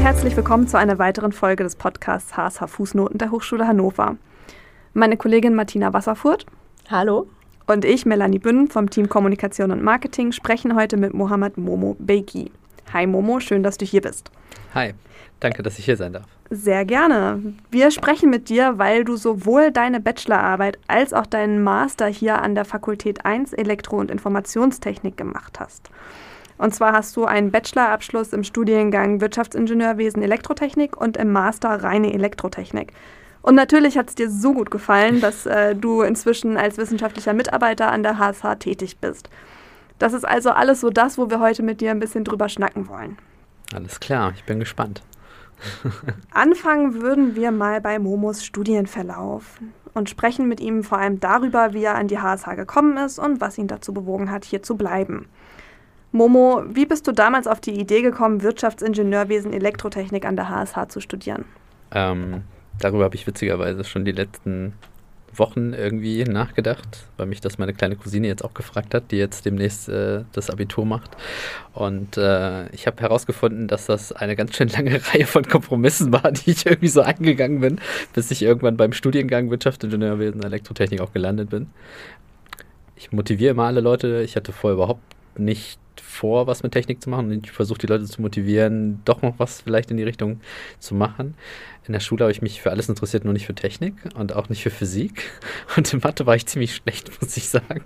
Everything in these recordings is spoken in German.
herzlich willkommen zu einer weiteren Folge des Podcasts HSH Fußnoten der Hochschule Hannover. Meine Kollegin Martina Wasserfurt. Hallo. Und ich, Melanie Bünn vom Team Kommunikation und Marketing, sprechen heute mit Mohammed Momo Beyki. Hi Momo, schön, dass du hier bist. Hi, danke, dass ich hier sein darf. Sehr gerne. Wir sprechen mit dir, weil du sowohl deine Bachelorarbeit als auch deinen Master hier an der Fakultät 1 Elektro- und Informationstechnik gemacht hast. Und zwar hast du einen Bachelorabschluss im Studiengang Wirtschaftsingenieurwesen Elektrotechnik und im Master reine Elektrotechnik. Und natürlich hat es dir so gut gefallen, dass du inzwischen als wissenschaftlicher Mitarbeiter an der HSH tätig bist. Das ist also alles so das, wo wir heute mit dir ein bisschen drüber schnacken wollen. Alles klar, ich bin gespannt. Anfangen würden wir mal bei Momos Studienverlauf und sprechen mit ihm vor allem darüber, wie er an die HSH gekommen ist und was ihn dazu bewogen hat, hier zu bleiben. Momo, wie bist du damals auf die Idee gekommen, Wirtschaftsingenieurwesen Elektrotechnik an der HSH zu studieren? Darüber habe ich witzigerweise schon die letzten Wochen irgendwie nachgedacht, weil mich das meine kleine Cousine jetzt auch gefragt hat, die jetzt demnächst das Abitur macht. Und ich habe herausgefunden, dass das eine ganz schön lange Reihe von Kompromissen war, die ich irgendwie so eingegangen bin, bis ich irgendwann beim Studiengang Wirtschaftsingenieurwesen Elektrotechnik auch gelandet bin. Ich motiviere immer alle Leute. Ich hatte vorher überhaupt nicht vor, was mit Technik zu machen. Und ich versuche die Leute zu motivieren, doch noch was vielleicht in die Richtung zu machen. In der Schule habe ich mich für alles interessiert, nur nicht für Technik und auch nicht für Physik. Und in Mathe war ich ziemlich schlecht, muss ich sagen.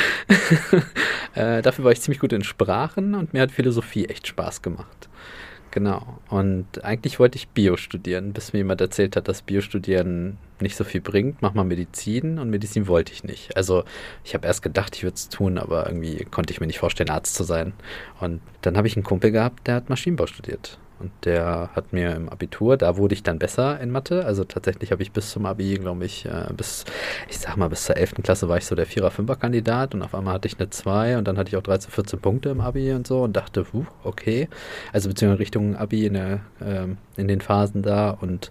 Dafür war ich ziemlich gut in Sprachen und mir hat Philosophie echt Spaß gemacht. Genau. Und eigentlich wollte ich Bio studieren, bis mir jemand erzählt hat, dass Biostudieren nicht so viel bringt. Mach mal Medizin, und Medizin wollte ich nicht. Also ich habe erst gedacht, ich würde es tun, aber irgendwie konnte ich mir nicht vorstellen, Arzt zu sein. Und dann habe ich einen Kumpel gehabt, der hat Maschinenbau studiert. Und der hat mir im Abitur, da wurde ich dann besser in Mathe. Also tatsächlich habe ich bis zum Abi, glaube ich, bis zur 11. Klasse war ich so der 4er, 5er Kandidat. Und auf einmal hatte ich eine 2 und dann hatte ich auch 13, 14 Punkte im Abi und so und dachte, okay. Also beziehungsweise Richtung Abi in den Phasen da. Und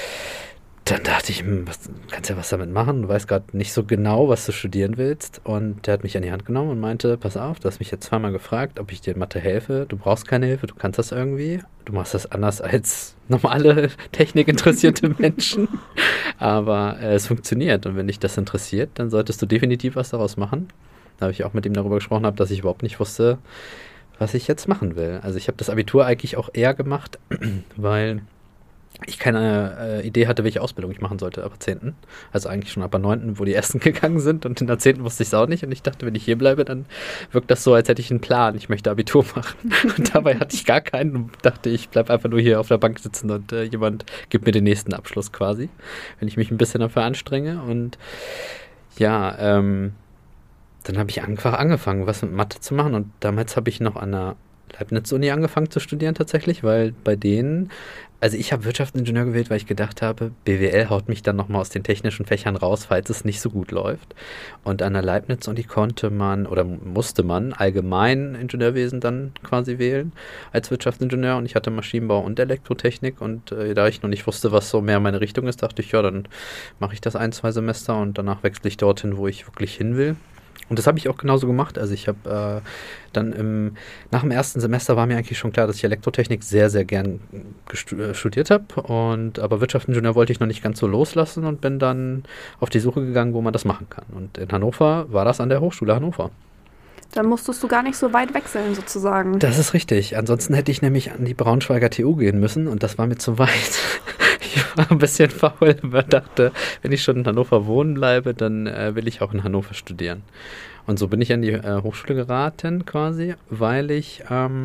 dann dachte ich, kannst ja was damit machen. Du weißt gerade nicht so genau, was du studieren willst. Und der hat mich an die Hand genommen und meinte, pass auf, du hast mich jetzt zweimal gefragt, ob ich dir in Mathe helfe. Du brauchst keine Hilfe, du kannst das irgendwie. Du machst das anders als normale technikinteressierte Menschen. Aber es funktioniert. Und wenn dich das interessiert, dann solltest du definitiv was daraus machen. Da habe ich auch mit ihm darüber gesprochen, dass ich überhaupt nicht wusste, was ich jetzt machen will. Also ich habe das Abitur eigentlich auch eher gemacht, weil ich keine Idee hatte, welche Ausbildung ich machen sollte ab 10. Also eigentlich schon ab der 9., wo die ersten gegangen sind. Und in der 10. wusste ich es auch nicht. Und ich dachte, wenn ich hier bleibe, dann wirkt das so, als hätte ich einen Plan. Ich möchte Abitur machen. Und dabei hatte ich gar keinen und dachte, ich bleibe einfach nur hier auf der Bank sitzen und jemand gibt mir den nächsten Abschluss quasi, wenn ich mich ein bisschen dafür anstrenge. Und ja, dann habe ich einfach angefangen, was mit Mathe zu machen. Und damals habe ich noch an der Leibniz-Uni angefangen zu studieren tatsächlich, weil bei denen, also ich habe Wirtschaftsingenieur gewählt, weil ich gedacht habe, BWL haut mich dann nochmal aus den technischen Fächern raus, falls es nicht so gut läuft. Und an der Leibniz-Uni musste man allgemein Ingenieurwesen dann quasi wählen als Wirtschaftsingenieur. Und ich hatte Maschinenbau und Elektrotechnik. Und da ich noch nicht wusste, was so mehr meine Richtung ist, dachte ich, ja, dann mache ich das 1-2 Semester und danach wechsle ich dorthin, wo ich wirklich hin will. Und das habe ich auch genauso gemacht. Also ich habe nach dem ersten Semester war mir eigentlich schon klar, dass ich Elektrotechnik sehr, sehr gern studiert habe. Aber Wirtschaftsingenieur wollte ich noch nicht ganz so loslassen und bin dann auf die Suche gegangen, wo man das machen kann. Und in Hannover war das an der Hochschule Hannover. Dann musstest du gar nicht so weit wechseln sozusagen. Das ist richtig. Ansonsten hätte ich nämlich an die Braunschweiger TU gehen müssen und das war mir zu weit. Ich war ein bisschen faul, aber dachte, wenn ich schon in Hannover wohnen bleibe, dann will ich auch in Hannover studieren. Und so bin ich an die Hochschule geraten quasi, weil ich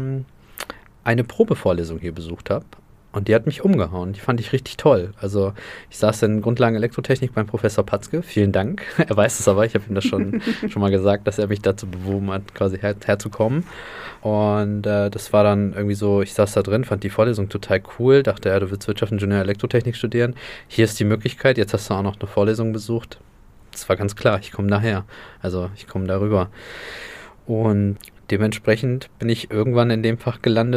eine Probevorlesung hier besucht habe. Und die hat mich umgehauen. Die fand ich richtig toll. Also ich saß in Grundlagen Elektrotechnik beim Professor Patzke. Vielen Dank. Er weiß es aber. Ich habe ihm das schon mal gesagt, dass er mich dazu bewogen hat, quasi herzukommen. Und das war dann irgendwie so, ich saß da drin, fand die Vorlesung total cool. Dachte, ja, du willst Wirtschaftsingenieur Elektrotechnik studieren. Hier ist die Möglichkeit. Jetzt hast du auch noch eine Vorlesung besucht. Das war ganz klar. Ich komme daher. Also ich komme darüber. Und dementsprechend bin ich irgendwann in dem Fach gelandet,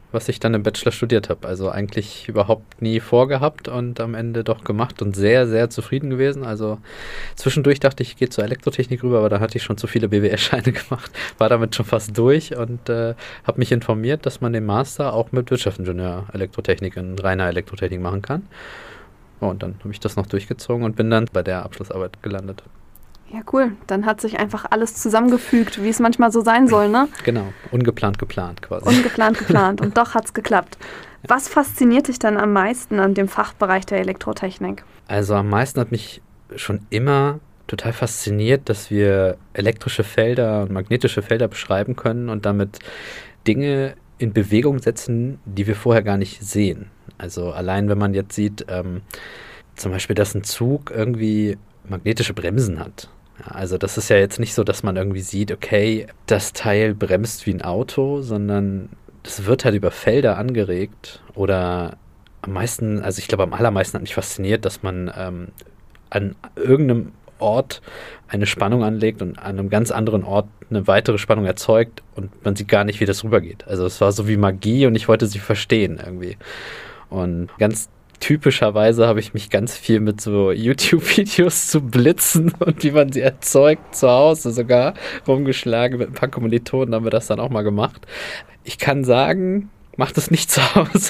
was ich dann im Bachelor studiert habe. Also eigentlich überhaupt nie vorgehabt und am Ende doch gemacht und sehr, sehr zufrieden gewesen. Also zwischendurch dachte ich, ich gehe zur Elektrotechnik rüber, aber da hatte ich schon zu viele BWL-Scheine gemacht, war damit schon fast durch und habe mich informiert, dass man den Master auch mit Wirtschaftsingenieur Elektrotechnik in reiner Elektrotechnik machen kann. Und dann habe ich das noch durchgezogen und bin dann bei der Abschlussarbeit gelandet. Ja, cool. Dann hat sich einfach alles zusammengefügt, wie es manchmal so sein soll, ne? Genau, ungeplant geplant quasi. Ungeplant geplant und doch hat es geklappt. Was fasziniert dich dann am meisten an dem Fachbereich der Elektrotechnik? Also am meisten hat mich schon immer total fasziniert, dass wir elektrische Felder und magnetische Felder beschreiben können und damit Dinge in Bewegung setzen, die wir vorher gar nicht sehen. Also allein wenn man jetzt sieht, zum Beispiel, dass ein Zug irgendwie magnetische Bremsen hat. Ja, also das ist ja jetzt nicht so, dass man irgendwie sieht, okay, das Teil bremst wie ein Auto, sondern das wird halt über Felder angeregt oder am meisten, also ich glaube am allermeisten hat mich fasziniert, dass man an irgendeinem Ort eine Spannung anlegt und an einem ganz anderen Ort eine weitere Spannung erzeugt und man sieht gar nicht, wie das rübergeht. Also es war so wie Magie und ich wollte sie verstehen irgendwie. Und ganz typischerweise habe ich mich ganz viel mit so YouTube-Videos zu Blitzen und wie man sie erzeugt, zu Hause sogar rumgeschlagen. Mit ein paar Kommilitonen haben wir das dann auch mal gemacht. Ich kann sagen, macht es nicht zu Hause.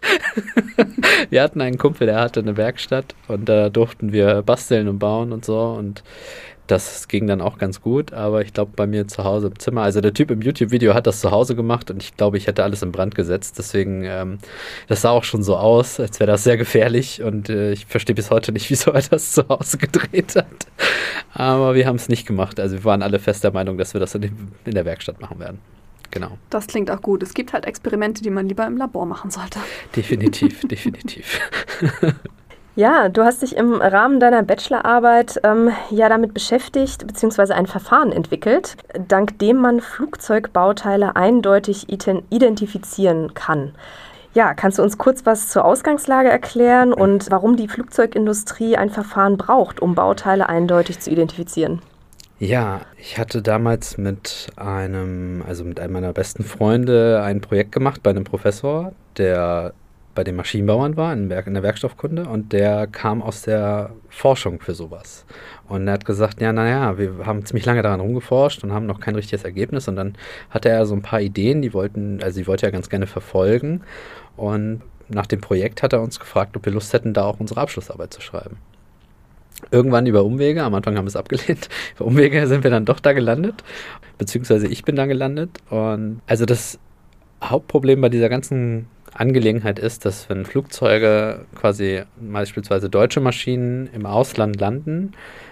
Wir hatten einen Kumpel, der hatte eine Werkstatt und da durften wir basteln und bauen und so und das ging dann auch ganz gut, aber ich glaube bei mir zu Hause im Zimmer, also der Typ im YouTube-Video hat das zu Hause gemacht und ich glaube, ich hätte alles in Brand gesetzt, deswegen, das sah auch schon so aus, als wäre das sehr gefährlich und ich verstehe bis heute nicht, wieso er das zu Hause gedreht hat, aber wir haben es nicht gemacht, also wir waren alle fest der Meinung, dass wir das in der Werkstatt machen werden. Genau. Das klingt auch gut. Es gibt halt Experimente, die man lieber im Labor machen sollte. Definitiv, definitiv. Ja, du hast dich im Rahmen deiner Bachelorarbeit ja damit beschäftigt, beziehungsweise ein Verfahren entwickelt, dank dem man Flugzeugbauteile eindeutig identifizieren kann. Ja, kannst du uns kurz was zur Ausgangslage erklären und warum die Flugzeugindustrie ein Verfahren braucht, um Bauteile eindeutig zu identifizieren? Ja, ich hatte damals mit einem meiner besten Freunde ein Projekt gemacht bei einem Professor, der bei den Maschinenbauern war, in der Werkstoffkunde, und der kam aus der Forschung für sowas. Und er hat gesagt, wir haben ziemlich lange daran rumgeforscht und haben noch kein richtiges Ergebnis. Und dann hatte er so ein paar Ideen, die wollte er ganz gerne verfolgen. Und nach dem Projekt hat er uns gefragt, ob wir Lust hätten, da auch unsere Abschlussarbeit zu schreiben. Irgendwann über Umwege, am Anfang haben wir es abgelehnt, über Umwege sind wir dann doch da gelandet, beziehungsweise ich bin da gelandet. Und also das Hauptproblem bei dieser ganzen Angelegenheit ist, dass wenn Flugzeuge quasi beispielsweise deutsche Maschinen im Ausland landen,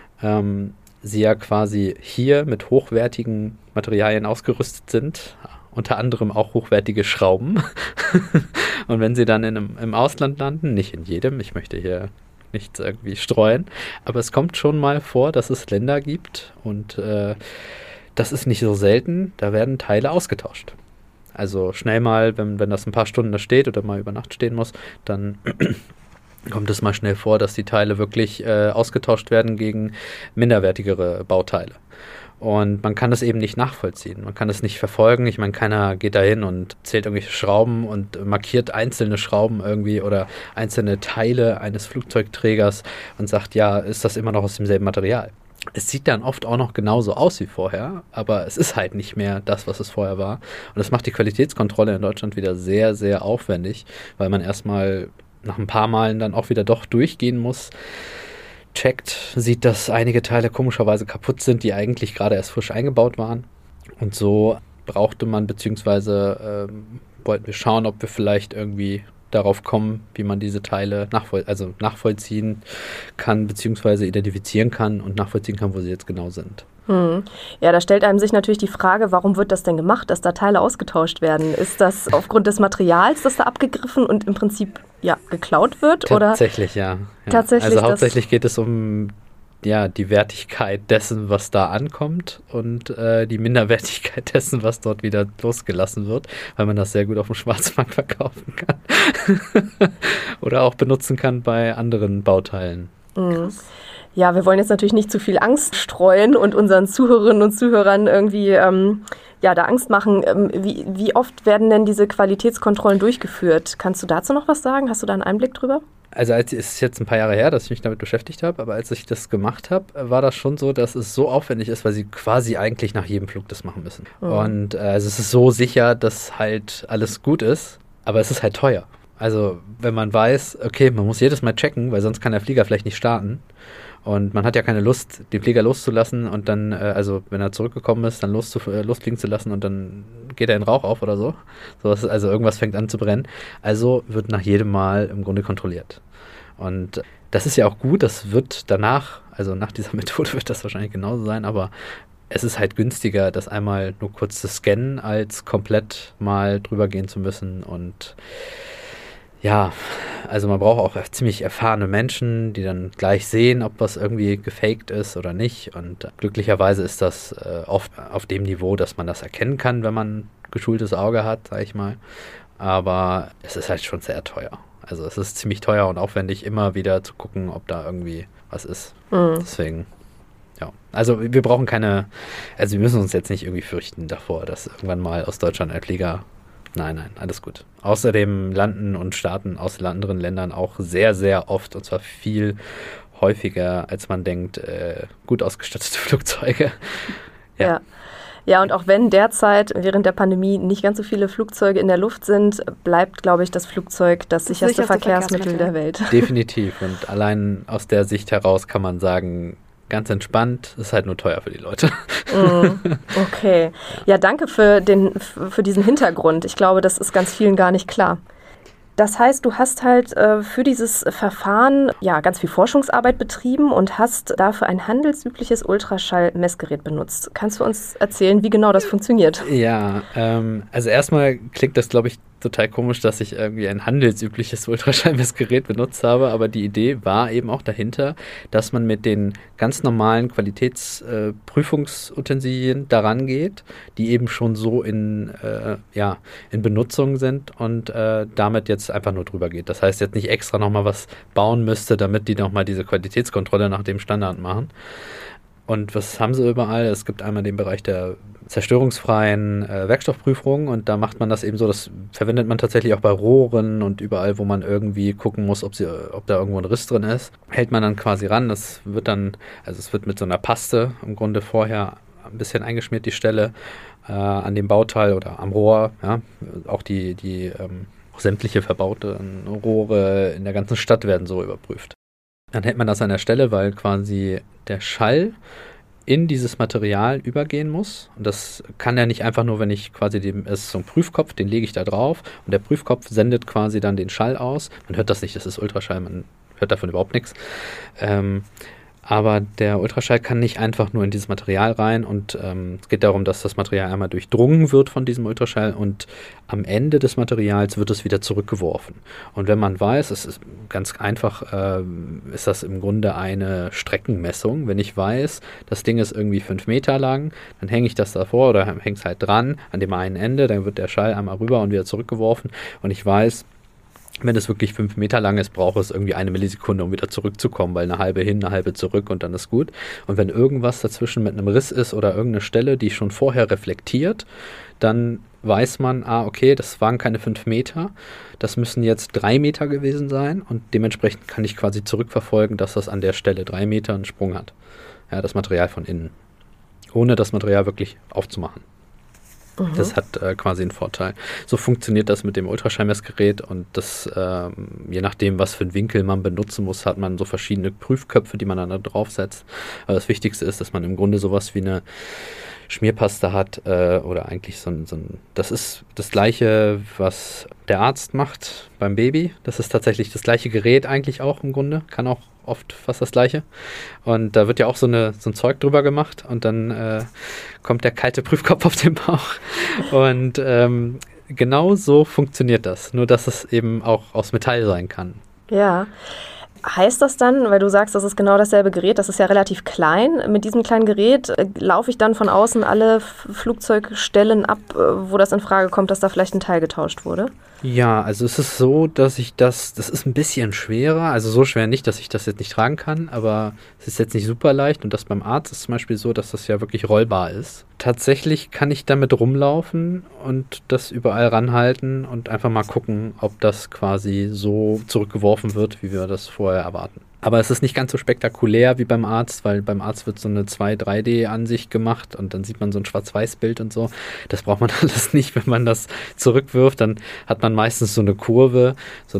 sie ja quasi hier mit hochwertigen Materialien ausgerüstet sind, unter anderem auch hochwertige Schrauben. Und wenn sie dann im Ausland landen, nicht in jedem, ich möchte hier nichts irgendwie streuen, aber es kommt schon mal vor, dass es Länder gibt und das ist nicht so selten, da werden Teile ausgetauscht. Also schnell mal, wenn das ein paar Stunden da steht oder mal über Nacht stehen muss, dann kommt es mal schnell vor, dass die Teile wirklich ausgetauscht werden gegen minderwertigere Bauteile. Und man kann das eben nicht nachvollziehen. Man kann es nicht verfolgen. Ich meine, keiner geht da hin und zählt irgendwelche Schrauben und markiert einzelne Schrauben irgendwie oder einzelne Teile eines Flugzeugträgers und sagt, ja, ist das immer noch aus demselben Material? Es sieht dann oft auch noch genauso aus wie vorher, aber es ist halt nicht mehr das, was es vorher war. Und das macht die Qualitätskontrolle in Deutschland wieder sehr, sehr aufwendig, weil man erstmal nach ein paar Malen dann auch wieder doch durchgehen muss, checkt, sieht, dass einige Teile komischerweise kaputt sind, die eigentlich gerade erst frisch eingebaut waren. Und so brauchte man, beziehungsweise wollten wir schauen, ob wir vielleicht irgendwie darauf kommen, wie man diese Teile nachvollziehen kann, beziehungsweise identifizieren kann und nachvollziehen kann, wo sie jetzt genau sind. Ja, da stellt einem sich natürlich die Frage, warum wird das denn gemacht, dass da Teile ausgetauscht werden? Ist das aufgrund des Materials, das da abgegriffen und im Prinzip geklaut wird? Tatsächlich, ja. Tatsächlich, also hauptsächlich geht es um die Wertigkeit dessen, was da ankommt und die Minderwertigkeit dessen, was dort wieder losgelassen wird, weil man das sehr gut auf dem Schwarzmarkt verkaufen kann oder auch benutzen kann bei anderen Bauteilen. Krass. Ja, wir wollen jetzt natürlich nicht zu viel Angst streuen und unseren Zuhörerinnen und Zuhörern irgendwie da Angst machen. Wie oft werden denn diese Qualitätskontrollen durchgeführt? Kannst du dazu noch was sagen? Hast du da einen Einblick drüber? Also es ist jetzt ein paar Jahre her, dass ich mich damit beschäftigt habe, aber als ich das gemacht habe, war das schon so, dass es so aufwendig ist, weil sie quasi eigentlich nach jedem Flug das machen müssen. Und also es ist so sicher, dass halt alles gut ist, aber es ist halt teuer. Also wenn man weiß, okay, man muss jedes Mal checken, weil sonst kann der Flieger vielleicht nicht starten. Und man hat ja keine Lust, den Flieger loszulassen und dann, also wenn er zurückgekommen ist, dann losfliegen zu lassen und dann geht er in Rauch auf oder so. Also irgendwas fängt an zu brennen. Also wird nach jedem Mal im Grunde kontrolliert. Und das ist ja auch gut, das wird danach, also nach dieser Methode wird das wahrscheinlich genauso sein, aber es ist halt günstiger, das einmal nur kurz zu scannen, als komplett mal drüber gehen zu müssen. Und ja, also man braucht auch ziemlich erfahrene Menschen, die dann gleich sehen, ob was irgendwie gefaked ist oder nicht. Und glücklicherweise ist das oft auf dem Niveau, dass man das erkennen kann, wenn man ein geschultes Auge hat, sag ich mal. Aber es ist halt schon sehr teuer. Also es ist ziemlich teuer und aufwendig, immer wieder zu gucken, ob da irgendwie was ist. Deswegen, ja. Also wir brauchen wir müssen uns jetzt nicht irgendwie fürchten davor, dass irgendwann mal aus Deutschland ein Flieger. Nein, alles gut. Außerdem landen und starten aus anderen Ländern auch sehr, sehr oft, und zwar viel häufiger, als man denkt, gut ausgestattete Flugzeuge. Ja, und auch wenn derzeit während der Pandemie nicht ganz so viele Flugzeuge in der Luft sind, bleibt, glaube ich, das Flugzeug das sicherste Verkehrsmittel der Welt. Definitiv. Und allein aus der Sicht heraus kann man sagen, ganz entspannt, ist halt nur teuer für die Leute. Okay. Ja, danke für diesen Hintergrund. Ich glaube, das ist ganz vielen gar nicht klar. Das heißt, du hast halt für dieses Verfahren ganz viel Forschungsarbeit betrieben und hast dafür ein handelsübliches Ultraschallmessgerät benutzt. Kannst du uns erzählen, wie genau das funktioniert? Ja, also erstmal klingt das, glaube ich, total komisch, dass ich irgendwie ein handelsübliches Ultraschallmessgerät benutzt habe, aber die Idee war eben auch dahinter, dass man mit den ganz normalen Qualitätsprüfungsutensilien daran geht, die eben schon so in Benutzung sind und damit jetzt einfach nur drüber geht. Das heißt jetzt nicht extra nochmal was bauen müsste, damit die nochmal diese Qualitätskontrolle nach dem Standard machen. Und was haben sie überall? Es gibt einmal den Bereich der zerstörungsfreien Werkstoffprüfung und da macht man das eben so, das verwendet man tatsächlich auch bei Rohren und überall, wo man irgendwie gucken muss, ob da irgendwo ein Riss drin ist, hält man dann quasi ran. Es wird mit so einer Paste im Grunde vorher ein bisschen eingeschmiert, die Stelle an dem Bauteil oder am Rohr, ja, auch die sämtliche verbauten Rohre in der ganzen Stadt werden so überprüft. Dann hält man das an der Stelle, weil quasi der Schall in dieses Material übergehen muss. Und das kann ja nicht einfach nur, wenn ich quasi es ist so ein Prüfkopf, den lege ich da drauf und der Prüfkopf sendet quasi dann den Schall aus. Man hört das nicht, das ist Ultraschall, man hört davon überhaupt nichts. Aber der Ultraschall kann nicht einfach nur in dieses Material rein und es geht darum, dass das Material einmal durchdrungen wird von diesem Ultraschall und am Ende des Materials wird es wieder zurückgeworfen. Und wenn man weiß, es ist ganz einfach, ist das im Grunde eine Streckenmessung. Wenn ich weiß, das Ding ist irgendwie 5 Meter lang, dann hänge ich das davor oder hänge es halt dran an dem einen Ende, dann wird der Schall einmal rüber und wieder zurückgeworfen und ich weiß, wenn es wirklich 5 Meter lang ist, braucht es irgendwie 1 Millisekunde, um wieder zurückzukommen, weil eine halbe hin, eine halbe zurück und dann ist gut. Und wenn irgendwas dazwischen mit einem Riss ist oder irgendeine Stelle, die schon vorher reflektiert, dann weiß man, okay, das waren keine 5 Meter, das müssen jetzt 3 Meter gewesen sein und dementsprechend kann ich quasi zurückverfolgen, dass das an der Stelle 3 Meter einen Sprung hat. Ja, das Material von innen. Ohne das Material wirklich aufzumachen. Das hat quasi einen Vorteil. So funktioniert das mit dem Ultraschallmessgerät und das, je nachdem, was für einen Winkel man benutzen muss, hat man so verschiedene Prüfköpfe, die man dann da draufsetzt. Aber das Wichtigste ist, dass man im Grunde sowas wie eine Schmierpaste hat oder eigentlich das ist das Gleiche, was der Arzt macht beim Baby. Das ist tatsächlich das gleiche Gerät eigentlich auch im Grunde, kann auch oft fast das Gleiche. Und da wird ja auch so ein Zeug drüber gemacht und dann kommt der kalte Prüfkopf auf den Bauch. Und genau so funktioniert das. Nur, dass es eben auch aus Metall sein kann. Ja. Heißt das dann, weil du sagst, das ist genau dasselbe Gerät, das ist ja relativ klein, mit diesem kleinen Gerät laufe ich dann von außen alle Flugzeugstellen ab, wo das in Frage kommt, dass da vielleicht ein Teil getauscht wurde? Ja, also es ist so, dass das ist ein bisschen schwerer, also so schwer nicht, dass ich das jetzt nicht tragen kann, aber es ist jetzt nicht super leicht und das beim Arzt ist zum Beispiel so, dass das ja wirklich rollbar ist. Tatsächlich kann ich damit rumlaufen und das überall ranhalten und einfach mal gucken, ob das quasi so zurückgeworfen wird, wie wir das vorher erwarten. Aber es ist nicht ganz so spektakulär wie beim Arzt, weil beim Arzt wird so eine 2-3D-Ansicht gemacht und dann sieht man so ein Schwarz-Weiß-Bild und so. Das braucht man alles nicht, wenn man das zurückwirft. Dann hat man meistens so eine Kurve,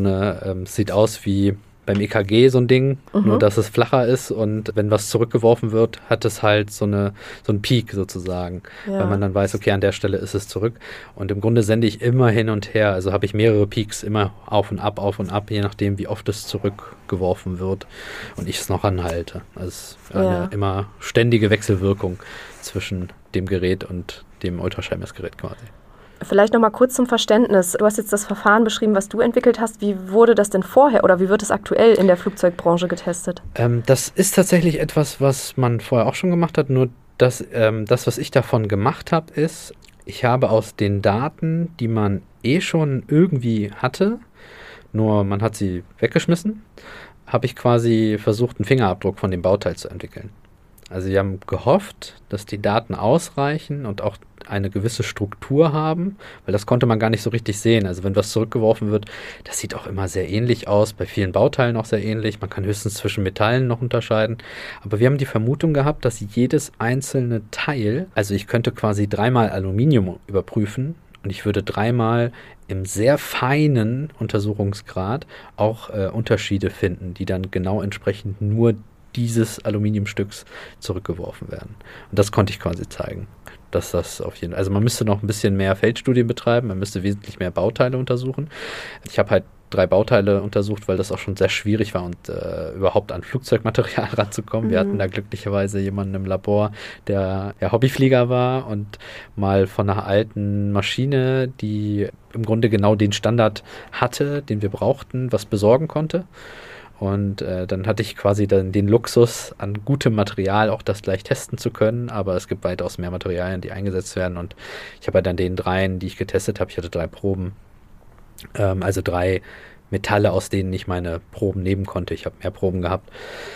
sieht aus wie beim EKG so ein Ding, nur dass es flacher ist und wenn was zurückgeworfen wird, hat es halt so einen Peak sozusagen, weil man dann weiß, okay, an der Stelle ist es zurück und im Grunde sende ich immer hin und her, also habe ich mehrere Peaks, immer auf und ab, je nachdem, wie oft es zurückgeworfen wird und ich es noch anhalte. Also es ist eine immer ständige Wechselwirkung zwischen dem Gerät und dem Ultraschallmessgerät quasi. Vielleicht noch mal kurz zum Verständnis. Du hast jetzt das Verfahren beschrieben, was du entwickelt hast. Wie wurde das denn vorher oder wie wird es aktuell in der Flugzeugbranche getestet? Das ist tatsächlich etwas, was man vorher auch schon gemacht hat. Nur das, was ich davon gemacht habe, ist, ich habe aus den Daten, die man schon irgendwie hatte, nur man hat sie weggeschmissen, habe ich quasi versucht, einen Fingerabdruck von dem Bauteil zu entwickeln. Also wir haben gehofft, dass die Daten ausreichen und auch eine gewisse Struktur haben, weil das konnte man gar nicht so richtig sehen. Also wenn was zurückgeworfen wird, das sieht auch immer sehr ähnlich aus, bei vielen Bauteilen auch sehr ähnlich. Man kann höchstens zwischen Metallen noch unterscheiden. Aber wir haben die Vermutung gehabt, dass jedes einzelne Teil, also ich könnte quasi 3-mal Aluminium überprüfen und ich würde 3-mal im sehr feinen Untersuchungsgrad auch Unterschiede finden, die dann genau entsprechend nur dieses Aluminiumstücks zurückgeworfen werden. Und das konnte ich quasi zeigen, dass das auf jeden Fall, also man müsste noch ein bisschen mehr Feldstudien betreiben, man müsste wesentlich mehr Bauteile untersuchen. Ich habe halt 3 Bauteile untersucht, weil das auch schon sehr schwierig war und überhaupt an Flugzeugmaterial ranzukommen. Wir hatten da glücklicherweise jemanden im Labor, der Hobbyflieger war und mal von einer alten Maschine, die im Grunde genau den Standard hatte, den wir brauchten, was besorgen konnte. Und dann hatte ich quasi dann den Luxus, an gutem Material auch das gleich testen zu können. Aber es gibt weitaus mehr Materialien, die eingesetzt werden. Und ich habe dann den 3, die ich getestet habe, ich hatte 3 Proben, also 3 Metalle, aus denen ich meine Proben nehmen konnte. Ich habe mehr Proben gehabt.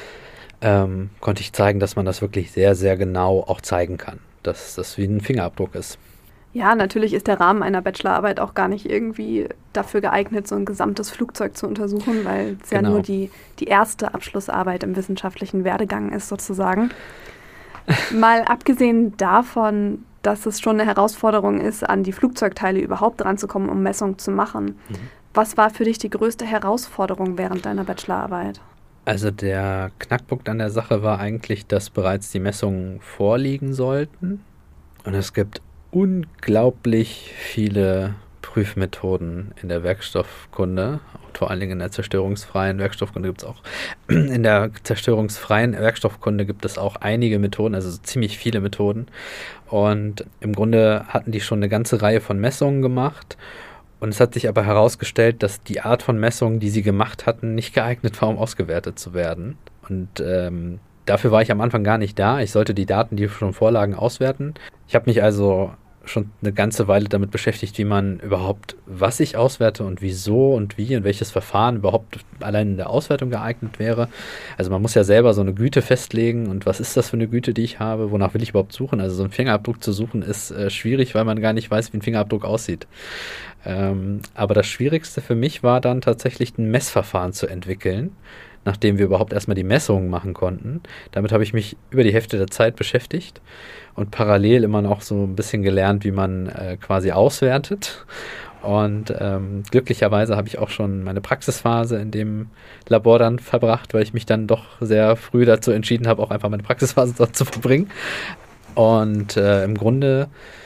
Konnte ich zeigen, dass man das wirklich sehr, sehr genau auch zeigen kann. Dass das wie ein Fingerabdruck ist. Ja, natürlich ist der Rahmen einer Bachelorarbeit auch gar nicht irgendwie dafür geeignet, so ein gesamtes Flugzeug zu untersuchen, weil es ja nur die erste Abschlussarbeit im wissenschaftlichen Werdegang ist sozusagen. Mal abgesehen davon, dass es schon eine Herausforderung ist, an die Flugzeugteile überhaupt ranzukommen, um Messungen zu machen. Was war für dich die größte Herausforderung während deiner Bachelorarbeit? Also der Knackpunkt an der Sache war eigentlich, dass bereits die Messungen vorliegen sollten. Und es gibt unglaublich viele Prüfmethoden in der Werkstoffkunde, und vor allen Dingen in der zerstörungsfreien Werkstoffkunde gibt es auch, in der zerstörungsfreien Werkstoffkunde gibt es auch einige Methoden, also ziemlich viele Methoden. Und im Grunde hatten die schon eine ganze Reihe von Messungen gemacht. Und es hat sich aber herausgestellt, dass die Art von Messungen, die sie gemacht hatten, nicht geeignet war, um ausgewertet zu werden. Und dafür war ich am Anfang gar nicht da. Ich sollte die Daten, die schon vorlagen, auswerten. Ich habe mich also schon eine ganze Weile damit beschäftigt, wie man überhaupt, was ich auswerte und wieso und wie und welches Verfahren überhaupt allein in der Auswertung geeignet wäre. Also man muss ja selber so eine Güte festlegen und was ist das für eine Güte, die ich habe, wonach will ich überhaupt suchen. Also so einen Fingerabdruck zu suchen ist schwierig, weil man gar nicht weiß, wie ein Fingerabdruck aussieht. Aber das Schwierigste für mich war dann tatsächlich ein Messverfahren zu entwickeln, nachdem wir überhaupt erstmal die Messungen machen konnten. Damit habe ich mich über die Hälfte der Zeit beschäftigt und parallel immer noch so ein bisschen gelernt, wie man quasi auswertet. Und glücklicherweise habe ich auch schon meine Praxisphase in dem Labor dann verbracht, weil ich mich dann doch sehr früh dazu entschieden habe, auch einfach meine Praxisphase dort zu verbringen. Und im Grunde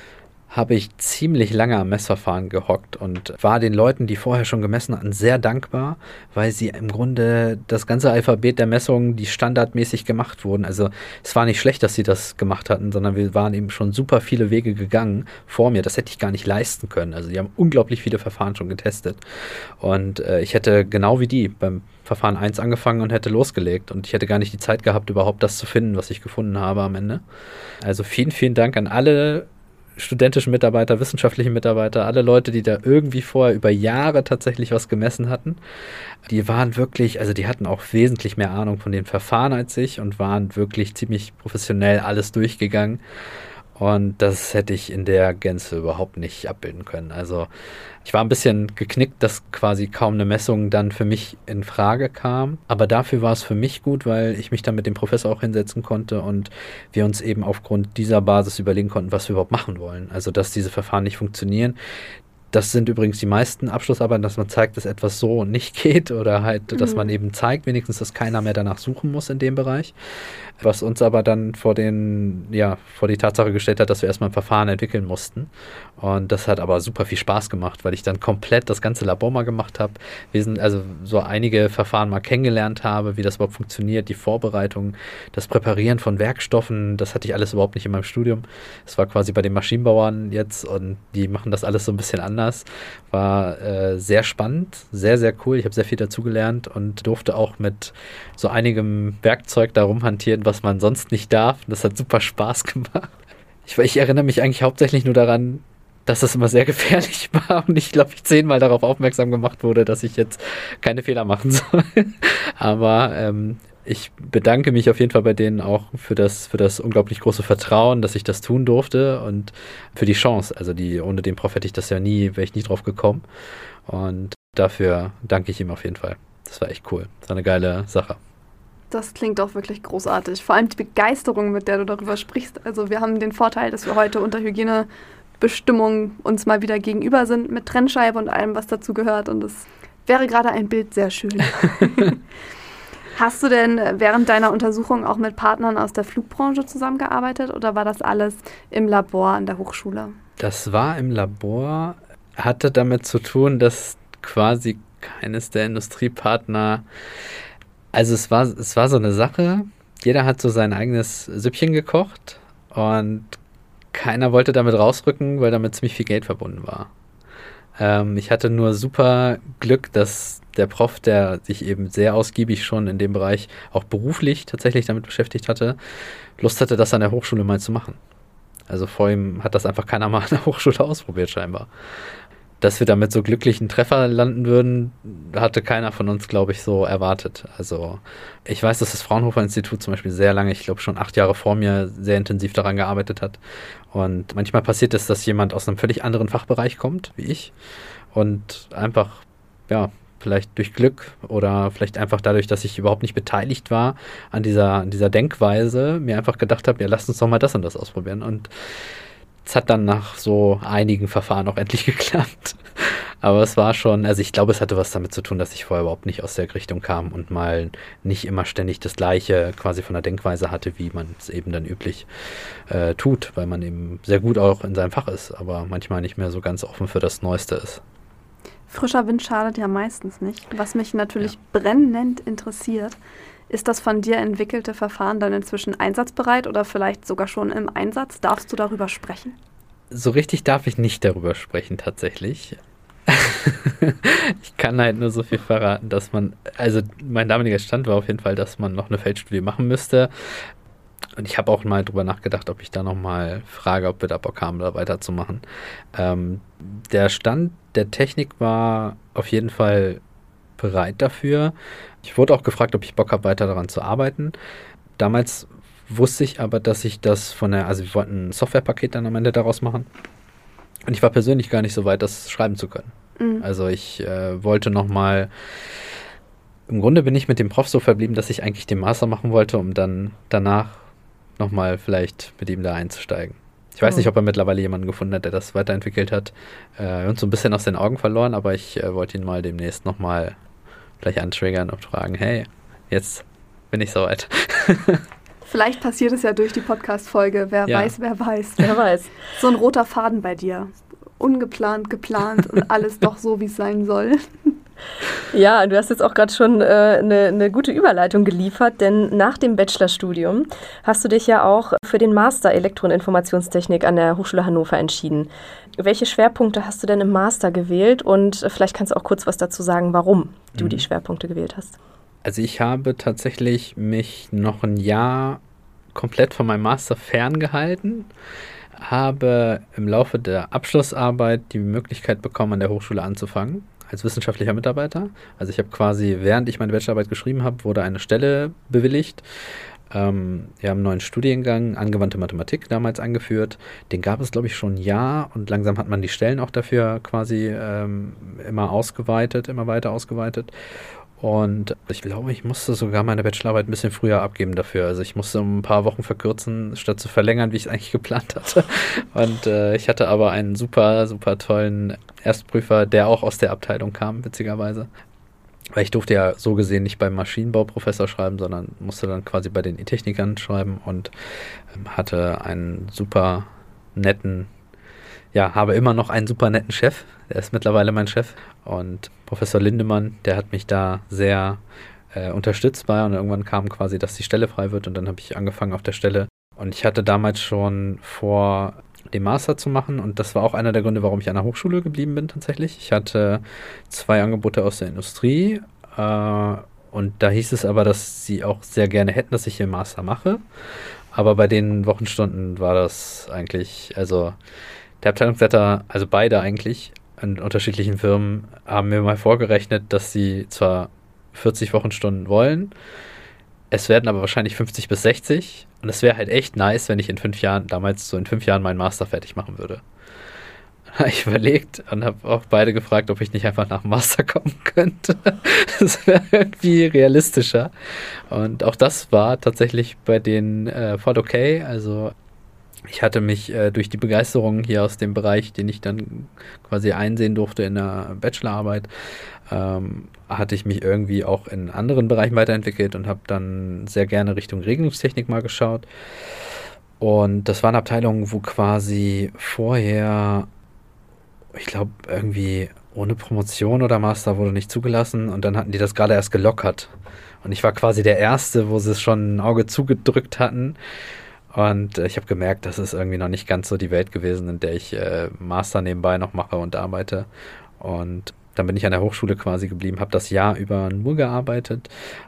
habe ich ziemlich lange am Messverfahren gehockt und war den Leuten, die vorher schon gemessen hatten, sehr dankbar, weil sie im Grunde das ganze Alphabet der Messungen, die standardmäßig gemacht wurden, also es war nicht schlecht, dass sie das gemacht hatten, sondern wir waren eben schon super viele Wege gegangen vor mir. Das hätte ich gar nicht leisten können. Also die haben unglaublich viele Verfahren schon getestet und ich hätte genau wie die beim Verfahren 1 angefangen und hätte losgelegt und ich hätte gar nicht die Zeit gehabt, überhaupt das zu finden, was ich gefunden habe am Ende. Also vielen, vielen Dank an alle studentischen Mitarbeiter, wissenschaftlichen Mitarbeiter, alle Leute, die da irgendwie vorher über Jahre tatsächlich was gemessen hatten. Die waren wirklich, also die hatten auch wesentlich mehr Ahnung von den Verfahren als ich und waren wirklich ziemlich professionell alles durchgegangen. Und das hätte ich in der Gänze überhaupt nicht abbilden können. Also ich war ein bisschen geknickt, dass quasi kaum eine Messung dann für mich in Frage kam. Aber dafür war es für mich gut, weil ich mich dann mit dem Professor auch hinsetzen konnte und wir uns eben aufgrund dieser Basis überlegen konnten, was wir überhaupt machen wollen. Also dass diese Verfahren nicht funktionieren. Das sind übrigens die meisten Abschlussarbeiten, dass man zeigt, dass etwas so nicht geht oder halt, dass man eben zeigt, wenigstens, dass keiner mehr danach suchen muss in dem Bereich. Was uns aber dann vor die Tatsache gestellt hat, dass wir erstmal ein Verfahren entwickeln mussten. Und das hat aber super viel Spaß gemacht, weil ich dann komplett das ganze Labor mal gemacht habe. Also so einige Verfahren mal kennengelernt habe, wie das überhaupt funktioniert, die Vorbereitung, das Präparieren von Werkstoffen, das hatte ich alles überhaupt nicht in meinem Studium. Es war quasi bei den Maschinenbauern jetzt und die machen das alles so ein bisschen anders. War sehr spannend, sehr, sehr cool. Ich habe sehr viel dazugelernt und durfte auch mit so einigem Werkzeug da rumhantieren, was man sonst nicht darf. Das hat super Spaß gemacht. Ich erinnere mich eigentlich hauptsächlich nur daran, dass das immer sehr gefährlich war und ich glaube, ich 10-mal darauf aufmerksam gemacht wurde, dass ich jetzt keine Fehler machen soll. Aber ich bedanke mich auf jeden Fall bei denen auch für das unglaublich große Vertrauen, dass ich das tun durfte und für die Chance. Also ohne den Prof hätte ich das ja wäre ich nie drauf gekommen. Und dafür danke ich ihm auf jeden Fall. Das war echt cool. Das war eine geile Sache. Das klingt auch wirklich großartig. Vor allem die Begeisterung, mit der du darüber sprichst. Also wir haben den Vorteil, dass wir heute unter Hygienebestimmungen uns mal wieder gegenüber sind mit Trennscheibe und allem, was dazu gehört. Und es wäre gerade ein Bild sehr schön. Hast du denn während deiner Untersuchung auch mit Partnern aus der Flugbranche zusammengearbeitet oder war das alles im Labor an der Hochschule? Das war im Labor, hatte damit zu tun, dass quasi keines der Industriepartner, also es war so eine Sache, jeder hat so sein eigenes Süppchen gekocht und keiner wollte damit rausrücken, weil damit ziemlich viel Geld verbunden war. Ich hatte nur super Glück, dass der Prof, der sich eben sehr ausgiebig schon in dem Bereich auch beruflich tatsächlich damit beschäftigt hatte, Lust hatte, das an der Hochschule mal zu machen. Also vor ihm hat das einfach keiner mal an der Hochschule ausprobiert scheinbar. Dass wir damit so glücklichen Treffer landen würden, hatte keiner von uns, glaube ich, so erwartet. Also ich weiß, dass das Fraunhofer-Institut zum Beispiel sehr lange, ich glaube schon 8 Jahre vor mir, sehr intensiv daran gearbeitet hat. Und manchmal passiert es, dass jemand aus einem völlig anderen Fachbereich kommt, wie ich, und einfach, ja, vielleicht durch Glück oder vielleicht einfach dadurch, dass ich überhaupt nicht beteiligt war an dieser Denkweise, mir einfach gedacht habe, ja, lasst uns doch mal das und das ausprobieren. Und es hat dann nach so einigen Verfahren auch endlich geklappt. Aber es war schon, also ich glaube, es hatte was damit zu tun, dass ich vorher überhaupt nicht aus der Richtung kam und mal nicht immer ständig das Gleiche quasi von der Denkweise hatte, wie man es eben dann üblich tut, weil man eben sehr gut auch in seinem Fach ist, aber manchmal nicht mehr so ganz offen für das Neueste ist. Frischer Wind schadet ja meistens nicht. Was mich natürlich brennend interessiert, ist das von dir entwickelte Verfahren dann inzwischen einsatzbereit oder vielleicht sogar schon im Einsatz? Darfst du darüber sprechen? So richtig darf ich nicht darüber sprechen tatsächlich. Ich kann halt nur so viel verraten, dass also mein damaliger Stand war auf jeden Fall, dass man noch eine Feldstudie machen müsste. Und ich habe auch mal drüber nachgedacht, ob ich da nochmal frage, ob wir da Bock haben, da weiterzumachen. Der Stand der Technik war auf jeden Fall bereit dafür. Ich wurde auch gefragt, ob ich Bock habe, weiter daran zu arbeiten. Damals wusste ich aber, dass ich das also wir wollten ein Softwarepaket dann am Ende daraus machen. Und ich war persönlich gar nicht so weit, das schreiben zu können. Mhm. Also ich wollte nochmal, im Grunde bin ich mit dem Prof so verblieben, dass ich eigentlich den Master machen wollte, um dann danach nochmal vielleicht mit ihm da einzusteigen. Ich weiß nicht, ob er mittlerweile jemanden gefunden hat, der das weiterentwickelt hat. Und so ein bisschen aus den Augen verloren, aber ich wollte ihn mal demnächst nochmal gleich antriggern und fragen, hey, jetzt bin ich soweit. Vielleicht passiert es ja durch die Podcast-Folge. Wer weiß, wer weiß. Wer weiß. So ein roter Faden bei dir. Ungeplant, geplant und alles doch so, wie es sein soll. Ja, du hast jetzt auch gerade schon eine gute Überleitung geliefert, denn nach dem Bachelorstudium hast du dich ja auch für den Master Elektro- und Informationstechnik an der Hochschule Hannover entschieden. Welche Schwerpunkte hast du denn im Master gewählt und vielleicht kannst du auch kurz was dazu sagen, warum du die Schwerpunkte gewählt hast? Also ich habe tatsächlich mich noch ein Jahr komplett von meinem Master ferngehalten, habe im Laufe der Abschlussarbeit die Möglichkeit bekommen, an der Hochschule anzufangen, als wissenschaftlicher Mitarbeiter. Also ich habe quasi, während ich meine Bachelorarbeit geschrieben habe, wurde eine Stelle bewilligt. Wir haben einen neuen Studiengang, angewandte Mathematik, damals eingeführt. Den gab es, glaube ich, schon ein Jahr und langsam hat man die Stellen auch dafür quasi immer weiter ausgeweitet. Und ich glaube, ich musste sogar meine Bachelorarbeit ein bisschen früher abgeben dafür. Also ich musste um ein paar Wochen verkürzen, statt zu verlängern, wie ich es eigentlich geplant hatte. Und ich hatte aber einen super, super tollen Erstprüfer, der auch aus der Abteilung kam, witzigerweise. Weil ich durfte ja so gesehen nicht beim Maschinenbauprofessor schreiben, sondern musste dann quasi bei den E-Technikern schreiben und hatte einen super netten, habe immer noch einen super netten Chef. Der ist mittlerweile mein Chef. Und Professor Lindemann, der hat mich da sehr unterstützt bei und irgendwann kam quasi, dass die Stelle frei wird und dann habe ich angefangen auf der Stelle. Und ich hatte damals schon vor, den Master zu machen und das war auch einer der Gründe, warum ich an der Hochschule geblieben bin tatsächlich. Ich hatte 2 Angebote aus der Industrie und da hieß es aber, dass sie auch sehr gerne hätten, dass ich den Master mache. Aber bei den Wochenstunden war das eigentlich, also der Abteilungsleiter, also beide eigentlich, in unterschiedlichen Firmen, haben mir mal vorgerechnet, dass sie zwar 40 Wochenstunden wollen, es werden aber wahrscheinlich 50 bis 60 und es wäre halt echt nice, wenn ich in 5 Jahren, damals so in 5 Jahren meinen Master fertig machen würde. Da habe ich überlegt und habe auch beide gefragt, ob ich nicht einfach nach dem Master kommen könnte. Das wäre irgendwie realistischer. Und auch das war tatsächlich bei denen voll okay. Also ich hatte mich durch die Begeisterung hier aus dem Bereich, den ich dann quasi einsehen durfte in der Bachelorarbeit, hatte ich mich irgendwie auch in anderen Bereichen weiterentwickelt und habe dann sehr gerne Richtung Regelungstechnik mal geschaut. Und das war eine Abteilung, wo quasi vorher, ich glaube, irgendwie ohne Promotion oder Master wurde nicht zugelassen und dann hatten die das gerade erst gelockert. Und ich war quasi der Erste, wo sie es schon ein Auge zugedrückt hatten. Und ich habe gemerkt, das ist irgendwie noch nicht ganz so die Welt gewesen, in der ich Master nebenbei noch mache und arbeite. Und dann bin ich an der Hochschule quasi geblieben, habe das Jahr über nur gearbeitet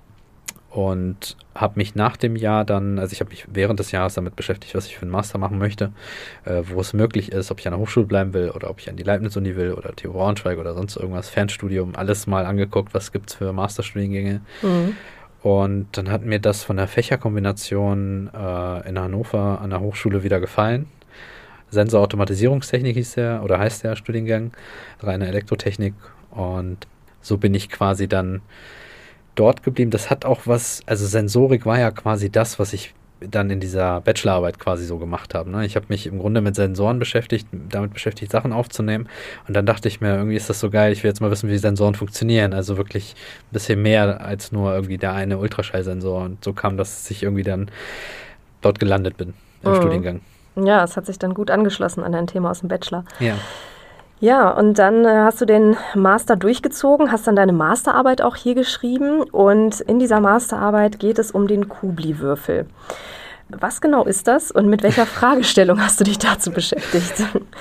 und habe mich nach dem Jahr dann, also ich habe mich während des Jahres damit beschäftigt, was ich für einen Master machen möchte, wo es möglich ist, ob ich an der Hochschule bleiben will oder ob ich an die Leibniz-Uni will oder TU Braunschweig oder sonst irgendwas, Fernstudium, alles mal angeguckt, was gibt es für Masterstudiengänge. Mhm. Und dann hat mir das von der Fächerkombination in Hannover an der Hochschule wieder gefallen. Sensorautomatisierungstechnik hieß der oder heißt der Studiengang, reine Elektrotechnik. Und so bin ich quasi dann dort geblieben. Das hat auch was, also Sensorik war ja quasi das, was ich dann in dieser Bachelorarbeit quasi so gemacht habe. Ne? Ich habe mich im Grunde mit Sensoren damit beschäftigt, Sachen aufzunehmen. Und dann dachte ich mir, irgendwie ist das so geil, ich will jetzt mal wissen, wie Sensoren funktionieren. Also wirklich ein bisschen mehr als nur irgendwie der eine Ultraschallsensor. Und so kam, dass ich irgendwie dann dort gelandet bin im Studiengang. Ja, es hat sich dann gut angeschlossen an dein Thema aus dem Bachelor. Ja. Ja, und dann hast du den Master durchgezogen, hast dann deine Masterarbeit auch hier geschrieben und in dieser Masterarbeit geht es um den Kubli-Würfel. Was genau ist das und mit welcher Fragestellung hast du dich dazu beschäftigt?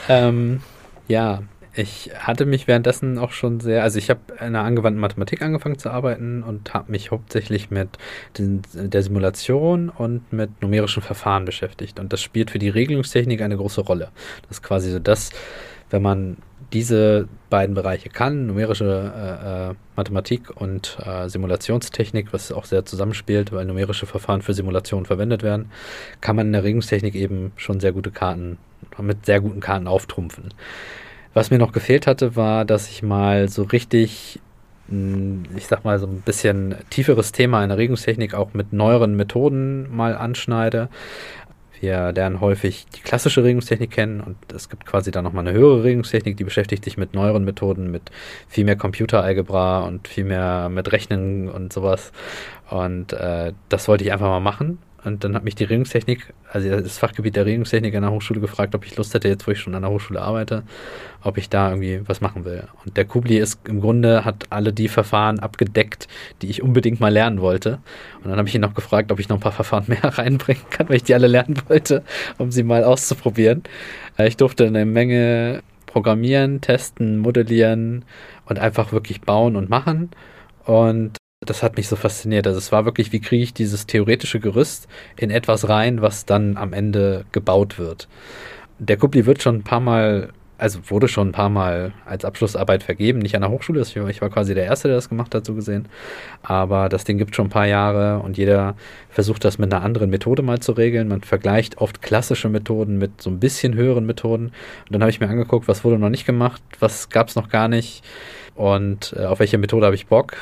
Ich hatte mich währenddessen auch schon also ich habe in der angewandten Mathematik angefangen zu arbeiten und habe mich hauptsächlich mit der Simulation und mit numerischen Verfahren beschäftigt. Und das spielt für die Regelungstechnik eine große Rolle. Das ist quasi so das, wenn man diese beiden Bereiche kann, numerische Mathematik und Simulationstechnik, was auch sehr zusammenspielt, weil numerische Verfahren für Simulationen verwendet werden, kann man in der Regelungstechnik eben schon mit sehr guten Karten auftrumpfen. Was mir noch gefehlt hatte, war, dass ich mal so richtig, ich sag mal, so ein bisschen tieferes Thema in der Regelungstechnik auch mit neueren Methoden mal anschneide. Wir lernen häufig die klassische Regelungstechnik kennen und es gibt quasi dann nochmal eine höhere Regelungstechnik, die beschäftigt sich mit neueren Methoden, mit viel mehr Computeralgebra und viel mehr mit Rechnen und sowas. Und das wollte ich einfach mal machen Und dann hat mich die Regelungstechnik, also das Fachgebiet der Regelungstechnik an der Hochschule gefragt, ob ich Lust hätte, jetzt wo ich schon an der Hochschule arbeite, ob ich da irgendwie was machen will. Und der Kubli ist im Grunde, hat alle die Verfahren abgedeckt, die ich unbedingt mal lernen wollte. Und dann habe ich ihn noch gefragt, ob ich noch ein paar Verfahren mehr reinbringen kann, weil ich die alle lernen wollte, um sie mal auszuprobieren. Ich durfte eine Menge programmieren, testen, modellieren und einfach wirklich bauen und machen. Und das hat mich so fasziniert. Also es war wirklich, wie kriege ich dieses theoretische Gerüst in etwas rein, was dann am Ende gebaut wird. Der Kubli wird schon ein paar Mal, also wurde schon ein paar Mal als Abschlussarbeit vergeben, nicht an der Hochschule, ich war quasi der Erste, der das gemacht hat, so gesehen. Aber das Ding gibt schon ein paar Jahre und jeder versucht das mit einer anderen Methode mal zu regeln. Man vergleicht oft klassische Methoden mit so ein bisschen höheren Methoden. Und dann habe ich mir angeguckt, was wurde noch nicht gemacht, was gab es noch gar nicht. Und auf welche Methode habe ich Bock?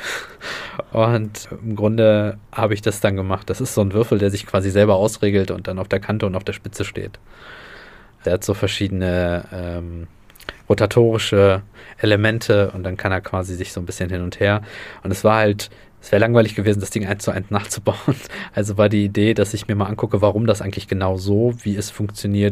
Und im Grunde habe ich das dann gemacht. Das ist so ein Würfel, der sich quasi selber ausregelt und dann auf der Kante und auf der Spitze steht. Der hat so verschiedene rotatorische Elemente und dann kann er quasi sich so ein bisschen hin und her. Und es wäre langweilig gewesen, das Ding 1:1 nachzubauen. Also war die Idee, dass ich mir mal angucke, warum das eigentlich genau so, wie es funktioniert.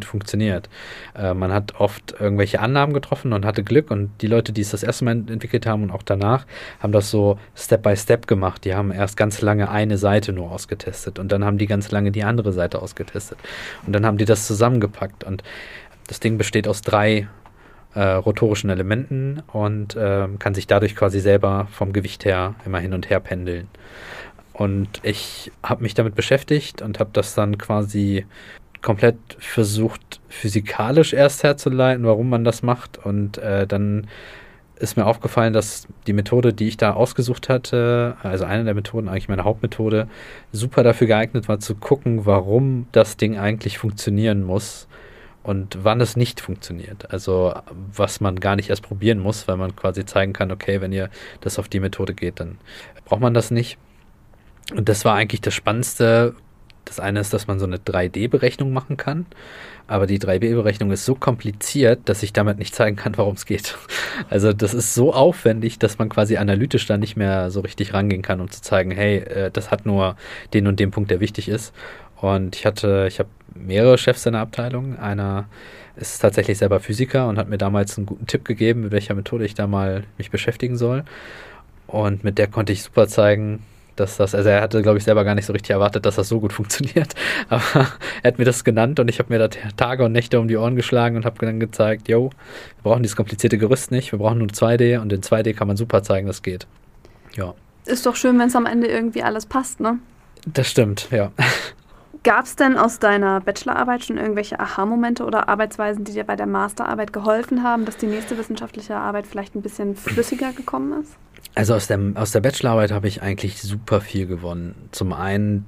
Man hat oft irgendwelche Annahmen getroffen und hatte Glück und die Leute, die es das erste Mal entwickelt haben und auch danach, haben das so Step by Step gemacht. Die haben erst ganz lange eine Seite nur ausgetestet und dann haben die ganz lange die andere Seite ausgetestet. Und dann haben die das zusammengepackt und das Ding besteht aus 3 rotorischen Elementen und kann sich dadurch quasi selber vom Gewicht her immer hin und her pendeln. Und ich habe mich damit beschäftigt und habe das dann quasi komplett versucht, physikalisch erst herzuleiten, warum man das macht. Und dann ist mir aufgefallen, dass die Methode, die ich da ausgesucht hatte, also eine der Methoden, eigentlich meine Hauptmethode, super dafür geeignet war, zu gucken, warum das Ding eigentlich funktionieren muss. Und wann es nicht funktioniert. Also was man gar nicht erst probieren muss, weil man quasi zeigen kann, okay, wenn ihr das auf die Methode geht, dann braucht man das nicht. Und das war eigentlich das Spannendste. Das eine ist, dass man so eine 3D-Berechnung machen kann. Aber die 3D-Berechnung ist so kompliziert, dass ich damit nicht zeigen kann, warum es geht. Also das ist so aufwendig, dass man quasi analytisch da nicht mehr so richtig rangehen kann, um zu zeigen, hey, das hat nur den und den Punkt, der wichtig ist. Und ich habe mehrere Chefs in der Abteilung. Einer ist tatsächlich selber Physiker und hat mir damals einen guten Tipp gegeben, mit welcher Methode ich da mal mich beschäftigen soll. Und mit der konnte ich super zeigen, dass also er hatte, glaube ich, selber gar nicht so richtig erwartet, dass das so gut funktioniert. Aber er hat mir das genannt und ich habe mir da Tage und Nächte um die Ohren geschlagen und habe dann gezeigt, wir brauchen dieses komplizierte Gerüst nicht, wir brauchen nur 2D und in 2D kann man super zeigen, das geht. Ja. Ist doch schön, wenn es am Ende irgendwie alles passt, ne? Das stimmt, ja. Gab es denn aus deiner Bachelorarbeit schon irgendwelche Aha-Momente oder Arbeitsweisen, die dir bei der Masterarbeit geholfen haben, dass die nächste wissenschaftliche Arbeit vielleicht ein bisschen flüssiger gekommen ist? Also aus der Bachelorarbeit habe ich eigentlich super viel gewonnen. Zum einen,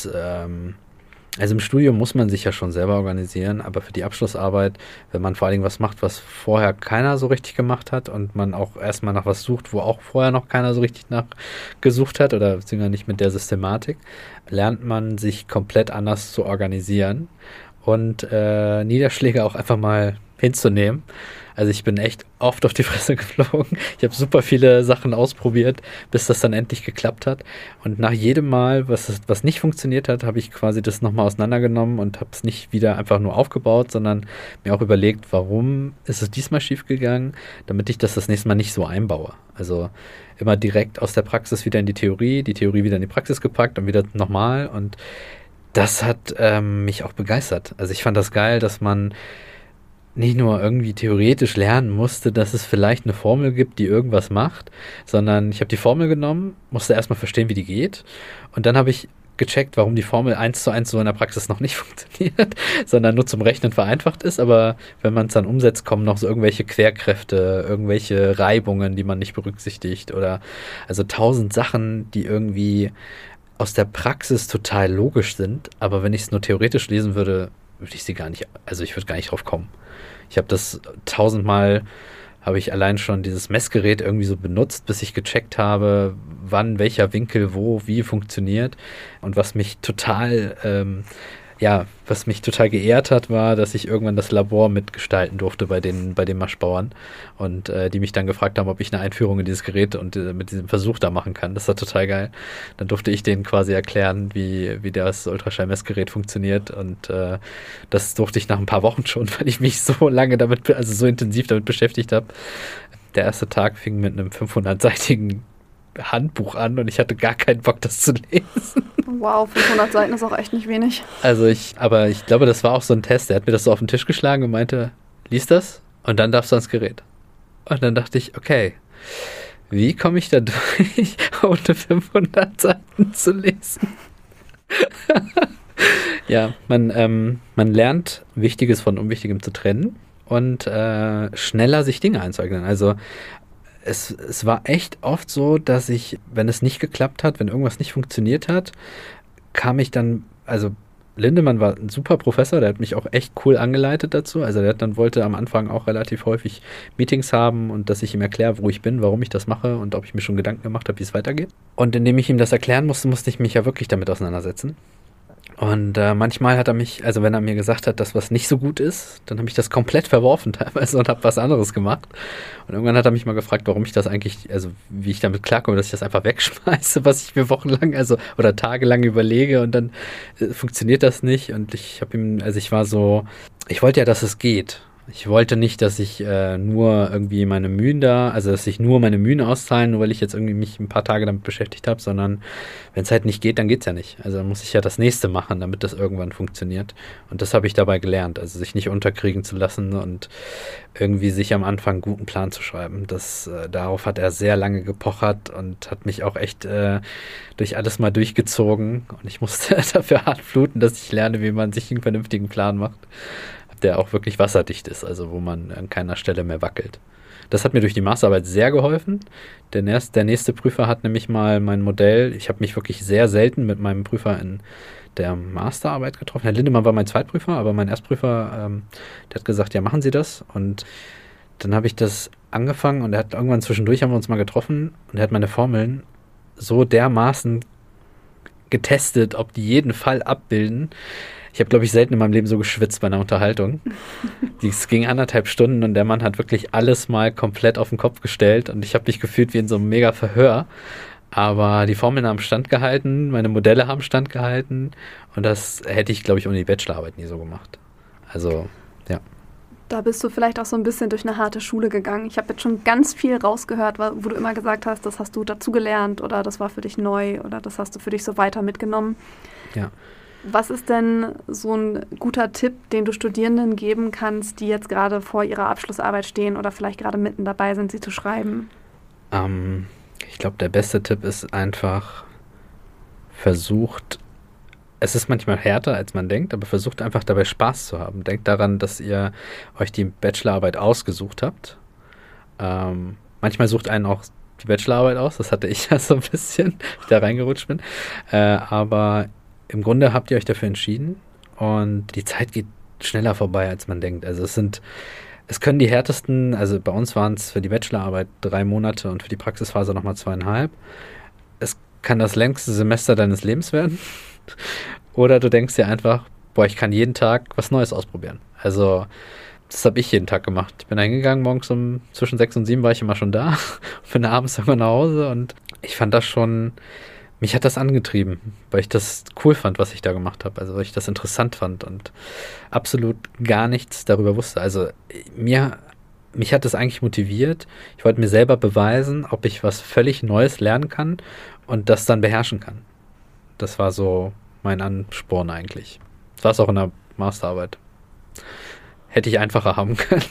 also im Studium muss man sich ja schon selber organisieren, aber für die Abschlussarbeit, wenn man vor allen Dingen was macht, was vorher keiner so richtig gemacht hat und man auch erstmal nach was sucht, wo auch vorher noch keiner so richtig nachgesucht hat oder beziehungsweise nicht mit der Systematik, lernt man sich komplett anders zu organisieren und Niederschläge auch einfach mal hinzunehmen. Also ich bin echt oft auf die Fresse geflogen. Ich habe super viele Sachen ausprobiert, bis das dann endlich geklappt hat. Und nach jedem Mal, was nicht funktioniert hat, habe ich quasi das nochmal auseinandergenommen und habe es nicht wieder einfach nur aufgebaut, sondern mir auch überlegt, warum ist es diesmal schief gegangen, damit ich das nächste Mal nicht so einbaue. Also immer direkt aus der Praxis wieder in die Theorie wieder in die Praxis gepackt und wieder nochmal. Und das hat mich auch begeistert. Also ich fand das geil, dass man nicht nur irgendwie theoretisch lernen musste, dass es vielleicht eine Formel gibt, die irgendwas macht, sondern ich habe die Formel genommen, musste erstmal verstehen, wie die geht und dann habe ich gecheckt, warum die Formel 1:1 so in der Praxis noch nicht funktioniert, sondern nur zum Rechnen vereinfacht ist, aber wenn man es dann umsetzt, kommen noch so irgendwelche Querkräfte, irgendwelche Reibungen, die man nicht berücksichtigt oder also 1000 Sachen, die irgendwie aus der Praxis total logisch sind, aber wenn ich es nur theoretisch lesen würde, würde ich sie gar nicht, also ich würde gar nicht drauf kommen. Ich habe das 1000-mal, habe ich allein schon dieses Messgerät irgendwie so benutzt, bis ich gecheckt habe, wann welcher Winkel wo wie funktioniert. Und was mich total ja, was mich total geehrt hat, war, dass ich irgendwann das Labor mitgestalten durfte bei den Maschbauern und die mich dann gefragt haben, ob ich eine Einführung in dieses Gerät und mit diesem Versuch da machen kann. Das war total geil. Dann durfte ich denen quasi erklären, wie das Ultraschallmessgerät funktioniert und das durfte ich nach ein paar Wochen schon, weil ich mich so lange damit, also so intensiv damit beschäftigt habe. Der erste Tag fing mit einem 500-seitigen Handbuch an und ich hatte gar keinen Bock, das zu lesen. Wow, 500 Seiten ist auch echt nicht wenig. Aber ich glaube, das war auch so ein Test. Der hat mir das so auf den Tisch geschlagen und meinte, lies das und dann darfst du ans Gerät. Und dann dachte ich, okay, wie komme ich da durch, ohne 500 Seiten zu lesen? Ja, man lernt Wichtiges von Unwichtigem zu trennen und schneller sich Dinge einzueignen. Also es war echt oft so, dass ich, wenn es nicht geklappt hat, wenn irgendwas nicht funktioniert hat, kam ich dann, also Lindemann war ein super Professor, der hat mich auch echt cool angeleitet dazu. Also wollte am Anfang auch relativ häufig Meetings haben und dass ich ihm erkläre, wo ich bin, warum ich das mache und ob ich mir schon Gedanken gemacht habe, wie es weitergeht. Und indem ich ihm das erklären musste, musste ich mich ja wirklich damit auseinandersetzen. Und manchmal hat er mich, also wenn er mir gesagt hat, dass was nicht so gut ist, dann habe ich das komplett verworfen teilweise und habe was anderes gemacht. Und irgendwann hat er mich mal gefragt, warum ich das eigentlich, also wie ich damit klarkomme, dass ich das einfach wegschmeiße, was ich mir wochenlang, also oder tagelang überlege und dann funktioniert das nicht. Und ich habe ihm, also ich wollte ja, dass es geht. Ich wollte nicht, dass ich nur irgendwie meine Mühen dass ich nur meine Mühen auszahlen, nur weil ich jetzt irgendwie mich ein paar Tage damit beschäftigt habe, sondern wenn es halt nicht geht, dann geht's ja nicht. Also dann muss ich ja das nächste machen, damit das irgendwann funktioniert. Und das habe ich dabei gelernt, also sich nicht unterkriegen zu lassen und irgendwie sich am Anfang einen guten Plan zu schreiben. Darauf hat er sehr lange gepochert und hat mich auch echt durch alles mal durchgezogen. Und ich musste dafür hart fluten, dass ich lerne, wie man sich einen vernünftigen Plan macht, der auch wirklich wasserdicht ist, also wo man an keiner Stelle mehr wackelt. Das hat mir durch die Masterarbeit sehr geholfen. Der nächste Prüfer hat nämlich mal mein Modell, ich habe mich wirklich sehr selten mit meinem Prüfer in der Masterarbeit getroffen. Herr Lindemann war mein Zweitprüfer, aber mein Erstprüfer, der hat gesagt, ja, machen Sie das. Und dann habe ich das angefangen und er hat irgendwann zwischendurch, haben wir uns mal getroffen und er hat meine Formeln so dermaßen getestet, ob die jeden Fall abbilden. Ich habe, glaube ich, selten in meinem Leben so geschwitzt bei einer Unterhaltung. Es ging 1,5 Stunden und der Mann hat wirklich alles mal komplett auf den Kopf gestellt und ich habe mich gefühlt wie in so einem mega Verhör. Aber die Formeln haben standgehalten, meine Modelle haben standgehalten und das hätte ich, glaube ich, ohne die Bachelorarbeit nie so gemacht. Also, ja. Da bist du vielleicht auch so ein bisschen durch eine harte Schule gegangen. Ich habe jetzt schon ganz viel rausgehört, wo du immer gesagt hast, das hast du dazugelernt oder das war für dich neu oder das hast du für dich so weiter mitgenommen. Ja. Was ist denn so ein guter Tipp, den du Studierenden geben kannst, die jetzt gerade vor ihrer Abschlussarbeit stehen oder vielleicht gerade mitten dabei sind, sie zu schreiben? Ich glaube, der beste Tipp ist einfach, es ist manchmal härter, als man denkt, aber versucht einfach dabei Spaß zu haben. Denkt daran, dass ihr euch die Bachelorarbeit ausgesucht habt. Manchmal sucht einen auch die Bachelorarbeit aus, das hatte ich ja so ein bisschen, wie ich da reingerutscht bin. Aber im Grunde habt ihr euch dafür entschieden und die Zeit geht schneller vorbei, als man denkt. Also es können die härtesten, also bei uns waren es für die Bachelorarbeit 3 Monate und für die Praxisphase nochmal 2,5. Es kann das längste Semester deines Lebens werden. Oder du denkst dir einfach, boah, ich kann jeden Tag was Neues ausprobieren. Also das habe ich jeden Tag gemacht. Ich bin eingegangen, morgens zwischen 6 und 7 war ich immer schon da. Bin abends immer nach Hause und ich fand das schon, mich hat das angetrieben, weil ich das cool fand, was ich da gemacht habe. Also weil ich das interessant fand und absolut gar nichts darüber wusste. Also mich hat das eigentlich motiviert. Ich wollte mir selber beweisen, ob ich was völlig Neues lernen kann und das dann beherrschen kann. Das war so mein Ansporn eigentlich. Das war es auch in der Masterarbeit. Hätte ich einfacher haben können.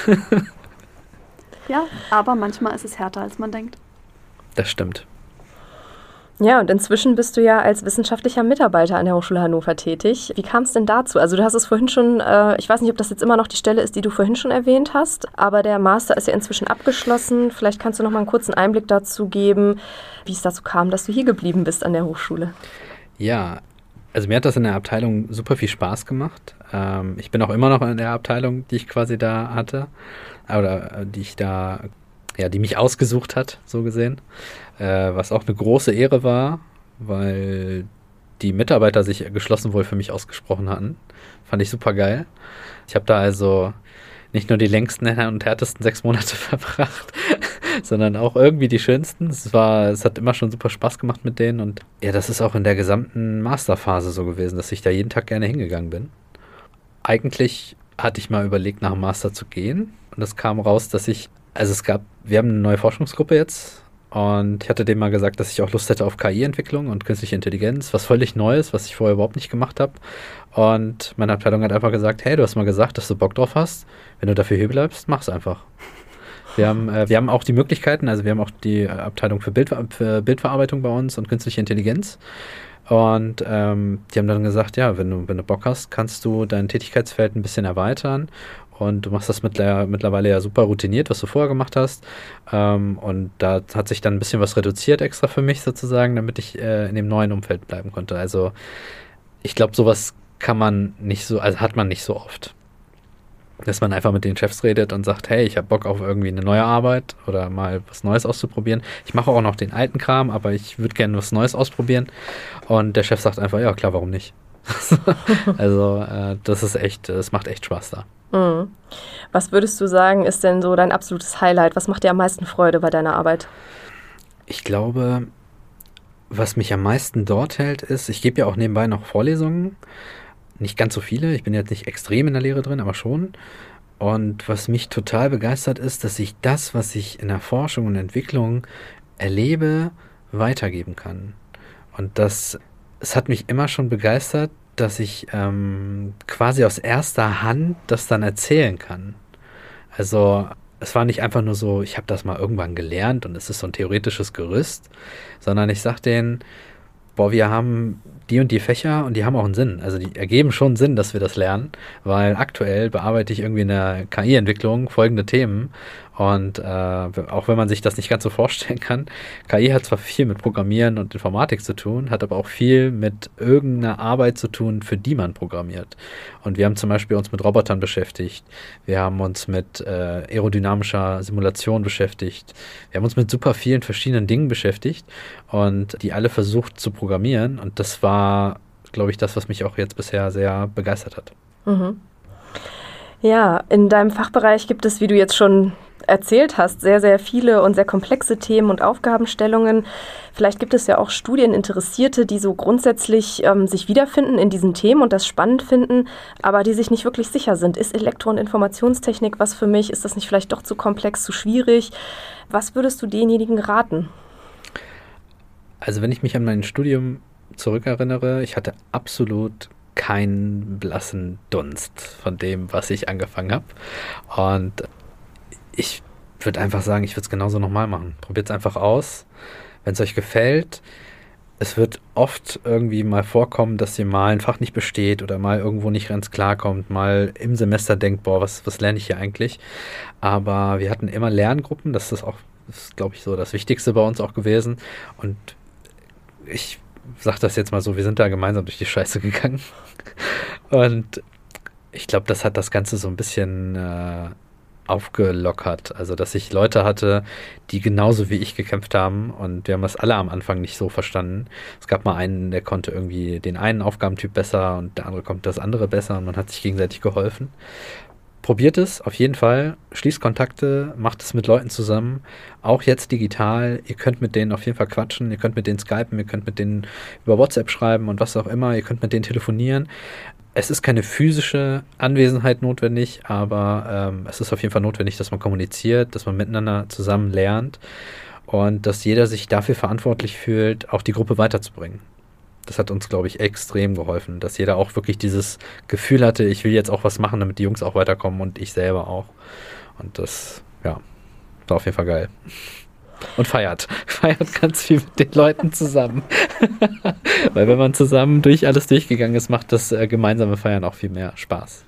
Ja, aber manchmal ist es härter, als man denkt. Das stimmt. Ja, und inzwischen bist du ja als wissenschaftlicher Mitarbeiter an der Hochschule Hannover tätig. Wie kam es denn dazu? Also du hast es vorhin schon, ich weiß nicht, ob das jetzt immer noch die Stelle ist, die du vorhin schon erwähnt hast, aber der Master ist ja inzwischen abgeschlossen. Vielleicht kannst du noch mal einen kurzen Einblick dazu geben, wie es dazu kam, dass du hier geblieben bist an der Hochschule. Ja, also mir hat das in der Abteilung super viel Spaß gemacht. Ich bin auch immer noch in der Abteilung, die ich quasi da hatte, oder die mich ausgesucht hat, so gesehen. Was auch eine große Ehre war, weil die Mitarbeiter sich geschlossen wohl für mich ausgesprochen hatten. Fand ich super geil. Ich habe da also nicht nur die längsten und härtesten 6 Monate verbracht, sondern auch irgendwie die schönsten. Es hat immer schon super Spaß gemacht mit denen und ja, das ist auch in der gesamten Masterphase so gewesen, dass ich da jeden Tag gerne hingegangen bin. Eigentlich hatte ich mal überlegt, nach dem Master zu gehen und es kam raus, dass wir haben eine neue Forschungsgruppe jetzt und ich hatte denen mal gesagt, dass ich auch Lust hätte auf KI-Entwicklung und künstliche Intelligenz, was völlig Neues, was ich vorher überhaupt nicht gemacht habe. Und meine Abteilung hat einfach gesagt, hey, du hast mal gesagt, dass du Bock drauf hast. Wenn du dafür hier bleibst, mach's einfach. Wir haben auch die Möglichkeiten, also wir haben auch die Abteilung für Bildverarbeitung bei uns und künstliche Intelligenz. Und die haben dann gesagt, ja, wenn du Bock hast, kannst du dein Tätigkeitsfeld ein bisschen erweitern. Und du machst das mittlerweile ja super routiniert, was du vorher gemacht hast. Und da hat sich dann ein bisschen was reduziert extra für mich sozusagen, damit ich in dem neuen Umfeld bleiben konnte. Also ich glaube, sowas hat man nicht so oft. Dass man einfach mit den Chefs redet und sagt, hey, ich habe Bock auf irgendwie eine neue Arbeit oder mal was Neues auszuprobieren. Ich mache auch noch den alten Kram, aber ich würde gerne was Neues ausprobieren. Und der Chef sagt einfach, ja klar, warum nicht? Also das macht echt Spaß da. Mhm. Was würdest du sagen, ist denn so dein absolutes Highlight? Was macht dir am meisten Freude bei deiner Arbeit? Ich glaube, was mich am meisten dort hält, ist, ich gebe ja auch nebenbei noch Vorlesungen. Nicht ganz so viele, ich bin jetzt nicht extrem in der Lehre drin, aber schon. Und was mich total begeistert ist, dass ich das, was ich in der Forschung und Entwicklung erlebe, weitergeben kann. Und es hat mich immer schon begeistert, dass ich quasi aus erster Hand das dann erzählen kann. Also es war nicht einfach nur so, ich habe das mal irgendwann gelernt und es ist so ein theoretisches Gerüst, sondern ich sage denen, wir haben die und die Fächer und die haben auch einen Sinn. Also die ergeben schon Sinn, dass wir das lernen, weil aktuell bearbeite ich irgendwie in der KI-Entwicklung folgende Themen und auch wenn man sich das nicht ganz so vorstellen kann, KI hat zwar viel mit Programmieren und Informatik zu tun, hat aber auch viel mit irgendeiner Arbeit zu tun, für die man programmiert. Und wir haben zum Beispiel uns mit Robotern beschäftigt, wir haben uns mit aerodynamischer Simulation beschäftigt, wir haben uns mit super vielen verschiedenen Dingen beschäftigt und die alle versucht zu programmieren und das war, glaube ich, das, was mich auch jetzt bisher sehr begeistert hat. Mhm. Ja, in deinem Fachbereich gibt es, wie du jetzt schon erzählt hast, sehr, sehr viele und sehr komplexe Themen und Aufgabenstellungen. Vielleicht gibt es ja auch Studieninteressierte, die so grundsätzlich sich wiederfinden in diesen Themen und das spannend finden, aber die sich nicht wirklich sicher sind. Ist Elektro- und Informationstechnik was für mich? Ist das nicht vielleicht doch zu komplex, zu schwierig? Was würdest du denjenigen raten? Also wenn ich mich an mein Studium zurückerinnere, ich hatte absolut keinen blassen Dunst von dem, was ich angefangen habe. Und ich würde einfach sagen, ich würde es genauso nochmal machen. Probiert es einfach aus. Wenn es euch gefällt, es wird oft irgendwie mal vorkommen, dass ihr mal ein Fach nicht besteht oder mal irgendwo nicht ganz klarkommt, mal im Semester denkt, was lerne ich hier eigentlich? Aber wir hatten immer Lerngruppen, das ist glaube ich, so das Wichtigste bei uns auch gewesen. Und ich sage das jetzt mal so, wir sind da gemeinsam durch die Scheiße gegangen. Und ich glaube, das hat das Ganze so ein bisschen aufgelockert. Also, dass ich Leute hatte, die genauso wie ich gekämpft haben und wir haben das alle am Anfang nicht so verstanden. Es gab mal einen, der konnte irgendwie den einen Aufgabentyp besser und der andere konnte das andere besser und man hat sich gegenseitig geholfen. Probiert es auf jeden Fall, schließt Kontakte, macht es mit Leuten zusammen, auch jetzt digital. Ihr könnt mit denen auf jeden Fall quatschen, ihr könnt mit denen skypen, ihr könnt mit denen über WhatsApp schreiben und was auch immer, ihr könnt mit denen telefonieren. Es ist keine physische Anwesenheit notwendig, aber es ist auf jeden Fall notwendig, dass man kommuniziert, dass man miteinander zusammen lernt und dass jeder sich dafür verantwortlich fühlt, auch die Gruppe weiterzubringen. Das hat uns, glaube ich, extrem geholfen, dass jeder auch wirklich dieses Gefühl hatte, ich will jetzt auch was machen, damit die Jungs auch weiterkommen und ich selber auch. Und das, ja, war auf jeden Fall geil. Und feiert ganz viel mit den Leuten zusammen. Weil wenn man zusammen durch alles durchgegangen ist, macht das gemeinsame Feiern auch viel mehr Spaß.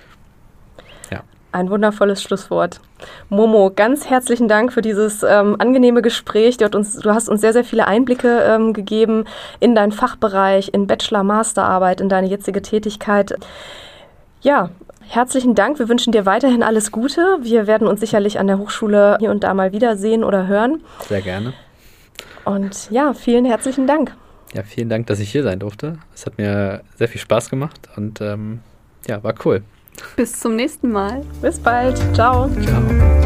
Ja. Ein wundervolles Schlusswort. Momo, ganz herzlichen Dank für dieses angenehme Gespräch. Du hast uns sehr, sehr viele Einblicke gegeben in deinen Fachbereich, in Bachelor-Masterarbeit, in deine jetzige Tätigkeit. Ja, herzlichen Dank. Wir wünschen dir weiterhin alles Gute. Wir werden uns sicherlich an der Hochschule hier und da mal wiedersehen oder hören. Sehr gerne. Und ja, vielen herzlichen Dank. Ja, vielen Dank, dass ich hier sein durfte. Es hat mir sehr viel Spaß gemacht und ja, war cool. Bis zum nächsten Mal. Bis bald. Ciao. Ciao.